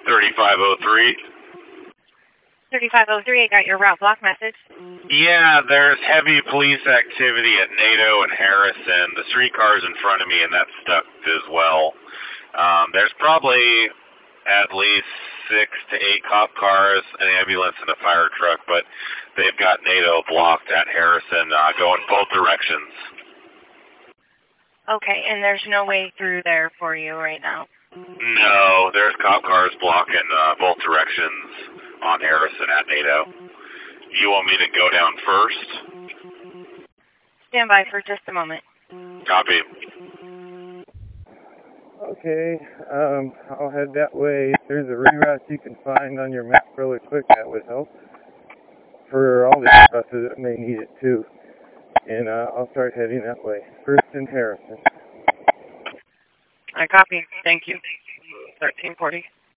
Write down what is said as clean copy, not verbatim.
3503. 3503, I got your route block message. Yeah, there's heavy police activity at NATO and Harrison. The streetcar's in front of me, and that's stuck as well. There's probably at least 6 to 8 cop cars, an ambulance, and a fire truck, but they've got NATO blocked at Harrison, going both directions. Okay, and there's no way through there for you right now? No, there's cop cars blocking both directions on Harrison at NATO. You want me to go down first? Stand by for just a moment. Copy. Okay, I'll head that way. If there's a reroute you can find on your map really quick, that would help. For all the buses that may need it too. And I'll start heading that way. First in Harrison. I copy. Thank you. 1340.